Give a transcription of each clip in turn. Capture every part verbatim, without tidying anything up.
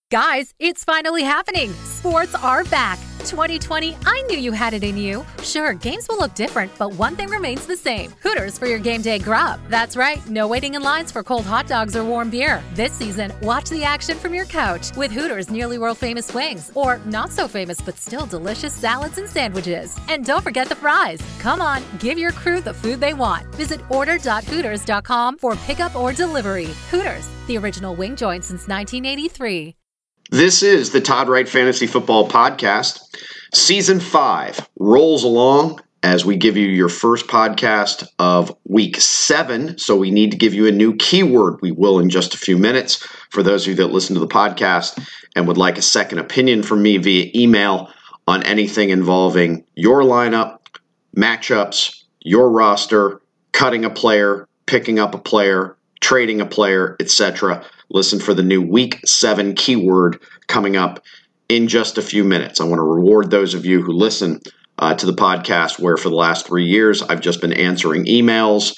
Guys, it's finally happening. Sports are back. twenty twenty, I knew you had it in you. Sure, games will look different, but one thing remains the same. Hooters for your game day grub. That's right, no waiting in lines for cold hot dogs or warm beer. This season, watch the action from your couch with Hooters' nearly world-famous wings, or not so famous but still delicious salads and sandwiches. And don't forget the fries. Come on, give your crew the food they want. Visit order dot hooters dot com for pickup or delivery. Hooters, the original wing joint since nineteen eighty-three. This is the Todd Wright Fantasy Football Podcast. Season five rolls along as we give you your first podcast of week seven. So we need to give you a new keyword. We will in just a few minutes. For those of you that listen to the podcast and would like a second opinion from me via email on anything involving your lineup, matchups, your roster, cutting a player, picking up a player, trading a player, et cetera, listen for the new week seven keyword coming up in just a few minutes. I want to reward those of you who listen uh, to the podcast where for the last three years I've just been answering emails.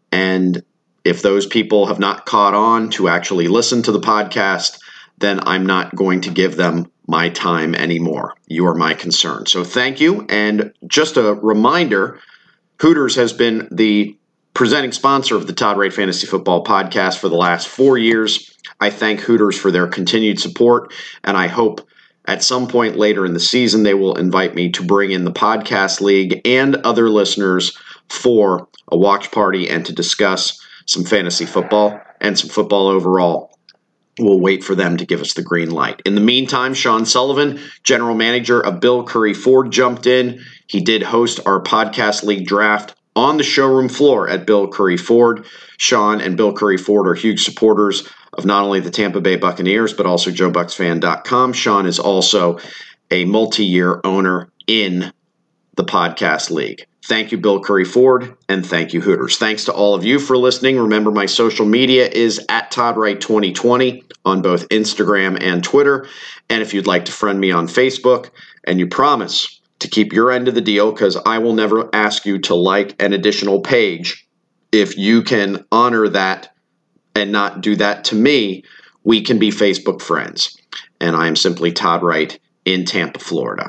And if those people have not caught on to actually listen to the podcast, then I'm not going to give them my time anymore. You are my concern. So thank you. And just a reminder, Hooters has been the presenting sponsor of the Todd Wright Fantasy Football Podcast for the last four years. I thank Hooters for their continued support, and I hope at some point later in the season they will invite me to bring in the podcast league and other listeners for a watch party and to discuss some fantasy football and some football overall. We'll wait for them to give us the green light. In the meantime, Sean Sullivan, general manager of Bill Curry Ford, jumped in. He did host our podcast league draft on the showroom floor at Bill Curry Ford. Sean and Bill Curry Ford are huge supporters of not only the Tampa Bay Buccaneers, but also Joe Bucks Fan dot com. Sean is also a multi-year owner in the podcast league. Thank you, Bill Curry Ford, and thank you, Hooters. Thanks to all of you for listening. Remember, my social media is at Todd Wright twenty twenty on both Instagram and Twitter. And if you'd like to friend me on Facebook, and you promise to keep your end of the deal, because I will never ask you to like an additional page. If you can honor that and not do that to me, we can be Facebook friends. And I am simply Todd Wright in Tampa, Florida.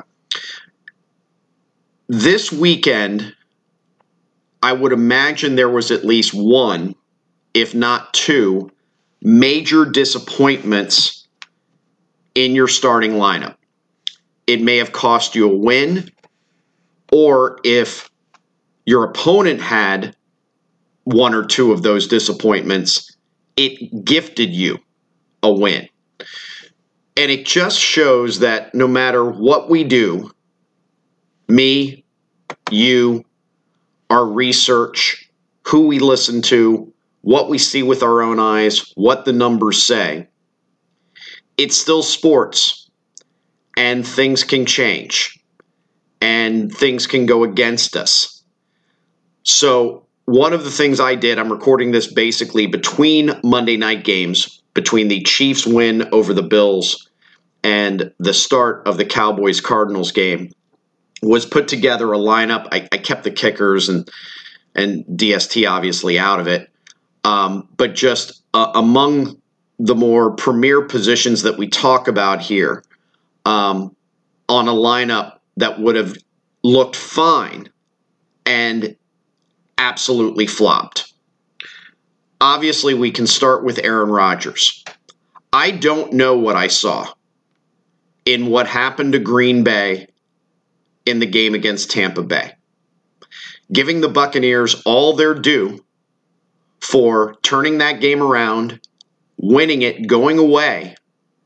This weekend, I would imagine there was at least one, if not two, major disappointments in your starting lineup. It may have cost you a win, or if your opponent had one or two of those disappointments, it gifted you a win. And it just shows that no matter what we do, me, you, our research, who we listen to, what we see with our own eyes, what the numbers say, it's still sports. And things can change, and things can go against us. So one of the things I did, I'm recording this basically between Monday night games, between the Chiefs win over the Bills and the start of the Cowboys-Cardinals game, was put together a lineup. I, I kept the kickers and, and D S T obviously out of it, um, but just uh, among the more premier positions that we talk about here, Um, on a lineup that would have looked fine and absolutely flopped. Obviously, we can start with Aaron Rodgers. I don't know what I saw in what happened to Green Bay in the game against Tampa Bay. Giving the Buccaneers all their due for turning that game around, winning it, going away.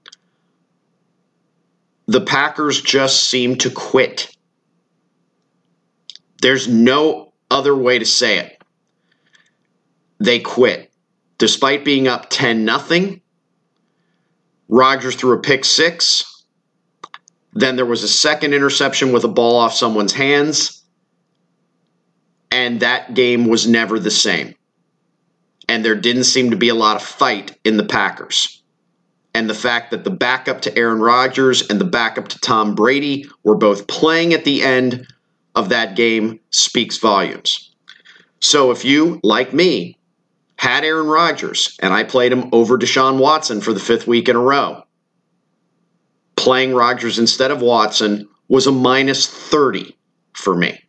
The Packers just seem to quit. There's no other way to say it. They quit. Despite being up ten nothing, Rodgers threw a pick six. Then there was a second interception with a ball off someone's hands. And that game was never the same. And there didn't seem to be a lot of fight in the Packers. And the fact that the backup to Aaron Rodgers and the backup to Tom Brady were both playing at the end of that game speaks volumes. So if you, like me, had Aaron Rodgers and I played him over Deshaun Watson for the fifth week in a row, playing Rodgers instead of Watson was a minus thirty for me.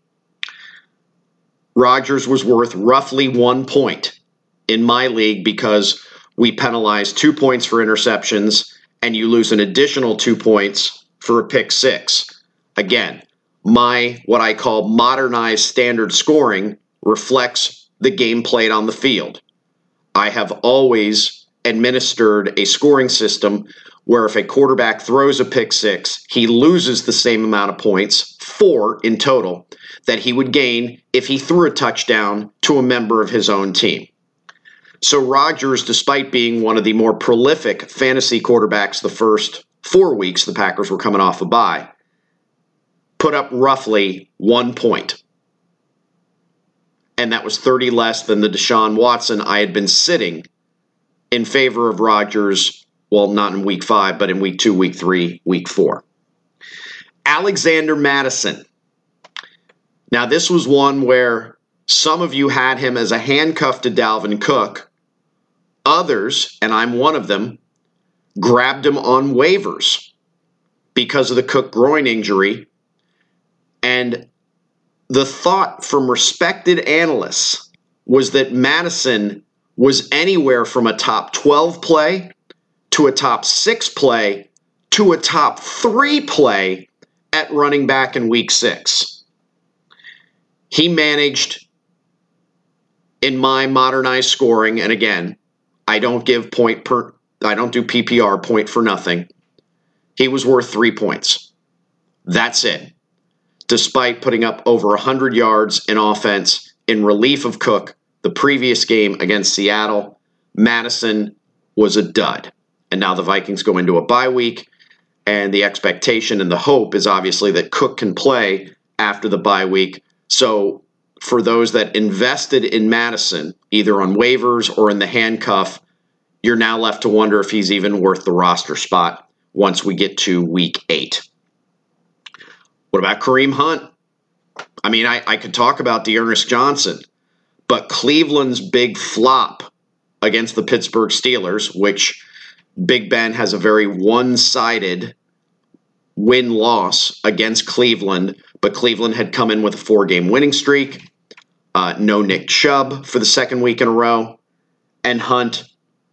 Rodgers was worth roughly one point in my league because we penalize two points for interceptions and you lose an additional two points for a pick six. Again, my what I call modernized standard scoring reflects the game played on the field. I have always administered a scoring system where if a quarterback throws a pick six, he loses the same amount of points, four in total, that he would gain if he threw a touchdown to a member of his own team. So Rodgers, despite being one of the more prolific fantasy quarterbacks the first four weeks the Packers were coming off a bye, put up roughly one point. And that was thirty less than the Deshaun Watson I had been sitting in favor of Rodgers, well, not in week five, but in week two, week three, week four. Alexander Mattison. Now, this was one where some of you had him as a handcuff to Dalvin Cook. Others, and I'm one of them, grabbed him on waivers because of the Cook groin injury. And the thought from respected analysts was that Mattison was anywhere from a top twelve play to a top six play to a top three play at running back in week six. He managed, in my modernized scoring, and again, I don't give point per, I don't do P P R point for nothing. He was worth three points. That's it. Despite putting up over one hundred yards in offense in relief of Cook the previous game against Seattle, Mattison was a dud. And now the Vikings go into a bye week, and the expectation and the hope is obviously that Cook can play after the bye week. So for those that invested in Mattison, either on waivers or in the handcuff, you're now left to wonder if he's even worth the roster spot once we get to week eight. What about Kareem Hunt? I mean, I, I could talk about Dearness Johnson, but Cleveland's big flop against the Pittsburgh Steelers, which Big Ben has a very one-sided win-loss against Cleveland, but Cleveland had come in with a four-game winning streak. Uh, no Nick Chubb for the second week in a row. And Hunt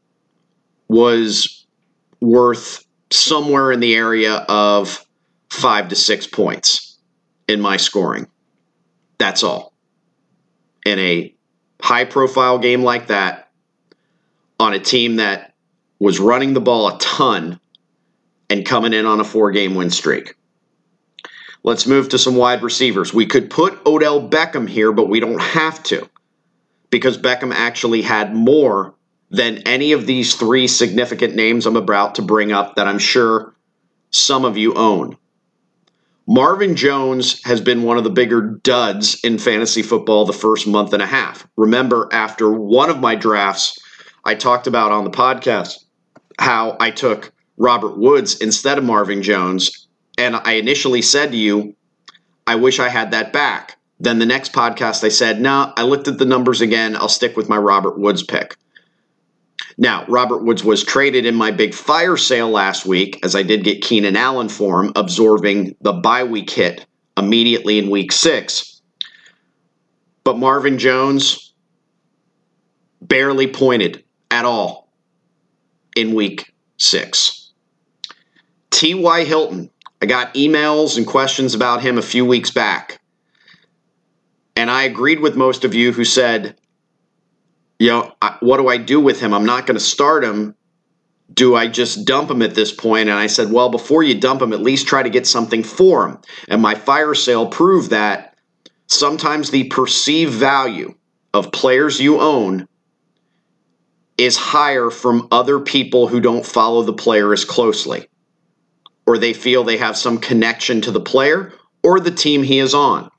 was worth somewhere in the area of five to six points in my scoring. That's all. In a high-profile game like that, on a team that was running the ball a ton and coming in on a four-game win streak. Let's move to some wide receivers. We could put Odell Beckham here, but we don't have to because Beckham actually had more than any of these three significant names I'm about to bring up that I'm sure some of you own. Marvin Jones has been one of the bigger duds in fantasy football the first month and a half. Remember, after one of my drafts, I talked about on the podcast how I took Robert Woods instead of Marvin Jones, and I initially said to you, I wish I had that back. Then the next podcast I said, no, nah, I looked at the numbers again, I'll stick with my Robert Woods pick. Now, Robert Woods was traded in my big fire sale last week, as I did get Keenan Allen for him, absorbing the bye week hit immediately in week six. But Marvin Jones barely pointed at all in week six. T Y. Hilton, I got emails and questions about him a few weeks back. And I agreed with most of you who said, you know, what do I do with him? I'm not going to start him. Do I just dump him at this point? And I said, well, before you dump him, at least try to get something for him. And my fire sale proved that sometimes the perceived value of players you own is higher from other people who don't follow the player as closely, or they feel they have some connection to the player or the team he is on.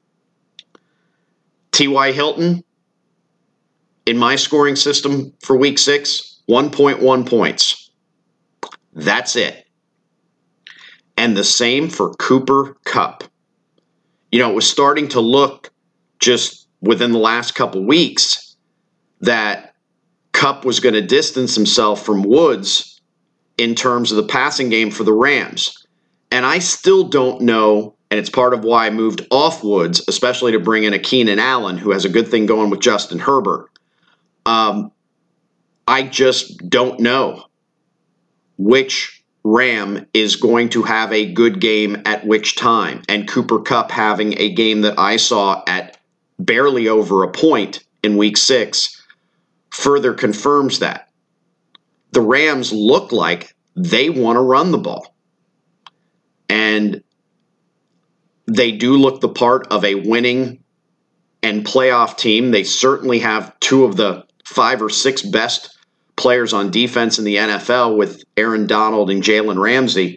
T Y. Hilton, in my scoring system for week six, one point one points. That's it. And the same for Cooper Kupp. You know, it was starting to look just within the last couple weeks that Kupp was going to distance himself from Woods in terms of the passing game for the Rams. And I still don't know, and it's part of why I moved off Woods, especially to bring in a Keenan Allen, who has a good thing going with Justin Herbert. Um, I just don't know which Ram is going to have a good game at which time. And Cooper Kupp having a game that I saw at barely over a point in week six further confirms that. The Rams look like they want to run the ball. And they do look the part of a winning and playoff team. They certainly have two of the five or six best players on defense in the N F L with Aaron Donald and Jalen Ramsey.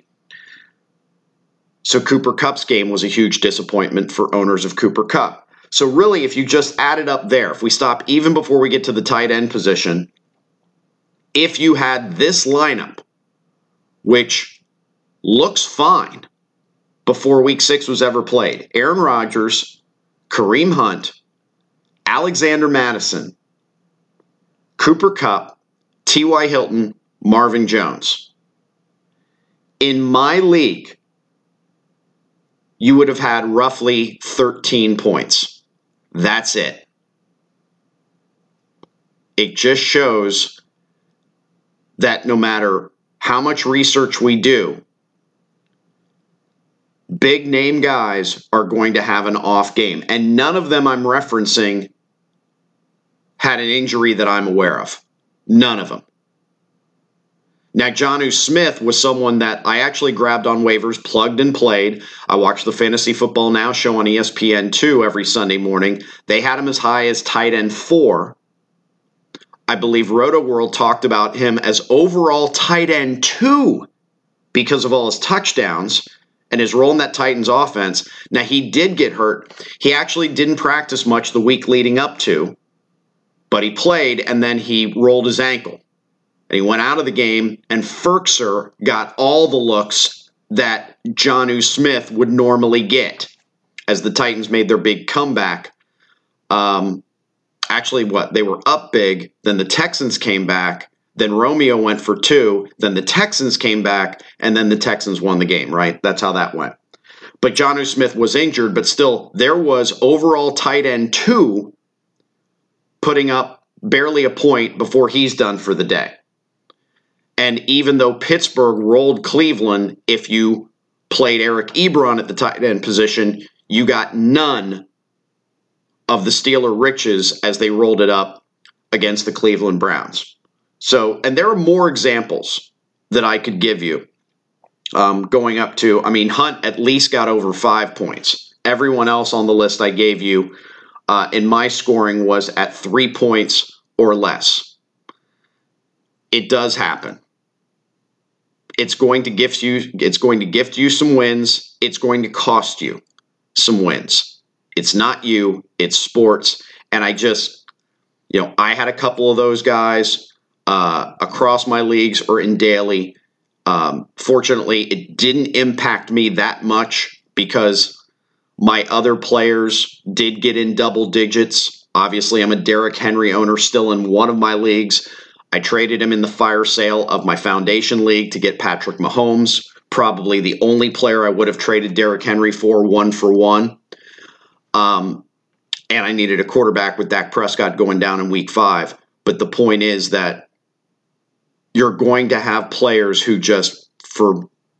So Cooper Kupp's game was a huge disappointment for owners of Cooper Kupp. So really, if you just add it up there, if we stop even before we get to the tight end position, if you had this lineup, which looks fine before week six was ever played, Aaron Rodgers, Kareem Hunt, Alexander Mattison, Cooper Kupp, T Y. Hilton, Marvin Jones. In my league, you would have had roughly thirteen points. That's it. It just shows that no matter how much research we do, big name guys are going to have an off game. And none of them I'm referencing had an injury that I'm aware of. None of them. Now, Jonnu Smith was someone that I actually grabbed on waivers, plugged and played. I watched the Fantasy Football Now show on E S P N two every Sunday morning. They had him as high as tight end four. I believe Roto World talked about him as overall tight end two because of all his touchdowns and his role in that Titans offense. Now, he did get hurt. He actually didn't practice much the week leading up to, but he played, and then he rolled his ankle. And he went out of the game, and Ferkser got all the looks that Jonnu Smith would normally get as the Titans made their big comeback. Um, actually, what? They were up big, then the Texans came back, then Romeo went for two, then the Texans came back, and then the Texans won the game, right? That's how that went. But Jonnu Smith was injured, but still, there was overall tight end two putting up barely a point before he's done for the day. And even though Pittsburgh rolled Cleveland, if you played Eric Ebron at the tight end position, you got none of the Steeler riches as they rolled it up against the Cleveland Browns. So, and there are more examples that I could give you um, going up to, I mean, Hunt at least got over five points. Everyone else on the list I gave you uh, in my scoring was at three points or less. It does happen. It's going to gift you, it's going to gift you some wins. It's going to cost you some wins. It's not you, it's sports. And I just, you know, I had a couple of those guys uh, across my leagues or in daily. Um, fortunately, it didn't impact me that much because my other players did get in double digits. Obviously, I'm a Derrick Henry owner still in one of my leagues. I traded him in the fire sale of my foundation league to get Patrick Mahomes, probably the only player I would have traded Derrick Henry for one for one. Um, and I needed a quarterback with Dak Prescott going down in week five. But the point is that you're going to have players who just, for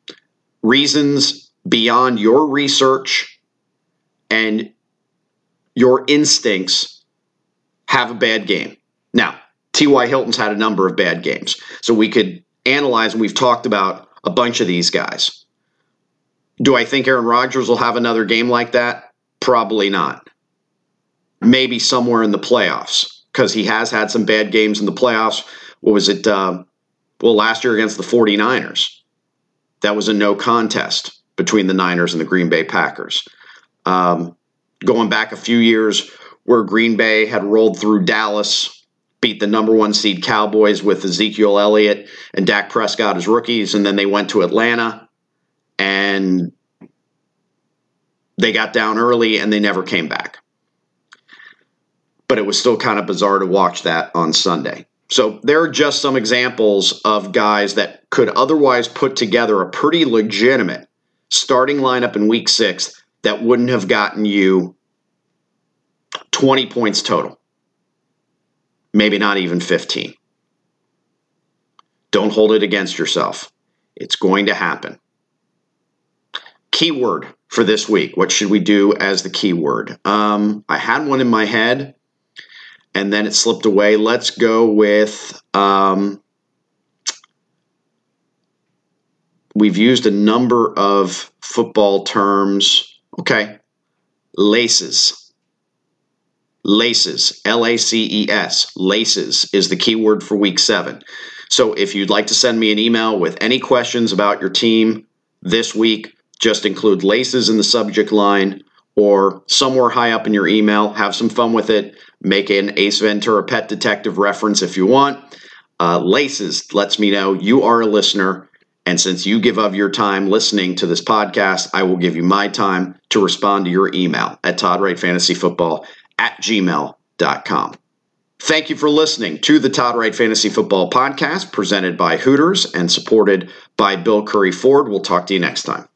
reasons beyond your research and your instincts, have a bad game. Now, T Y. Hilton's had a number of bad games. So we could analyze, and we've talked about a bunch of these guys. Do I think Aaron Rodgers will have another game like that? Probably not. Maybe somewhere in the playoffs, because he has had some bad games in the playoffs. What was it? Uh, well, last year against the forty-niners. That was a no contest between the Niners and the Green Bay Packers. Um, going back a few years where Green Bay had rolled through Dallas, beat the number one seed Cowboys with Ezekiel Elliott and Dak Prescott as rookies, and then they went to Atlanta, and they got down early, and they never came back. But it was still kind of bizarre to watch that on Sunday. So there are just some examples of guys that could otherwise put together a pretty legitimate starting lineup in week six that wouldn't have gotten you twenty points total. Maybe not even fifteen. Don't hold it against yourself. It's going to happen. Keyword for this week. What should we do as the keyword? Um, I had one in my head, and then it slipped away. Let's go with, um, we've used a number of football terms. Okay. Laces. Laces. L A C E S. Laces is the keyword for week seven. So if you'd like to send me an email with any questions about your team this week, just include laces in the subject line or somewhere high up in your email. Have some fun with it. Make an Ace Ventura Pet Detective reference if you want. Uh, laces lets me know you are a listener. And since you give of your time listening to this podcast, I will give you my time to respond to your email at todd wright fantasy football at gmail dot com. Thank you for listening to the Todd Wright Fantasy Football Podcast presented by Hooters and supported by Bill Curry Ford. We'll talk to you next time.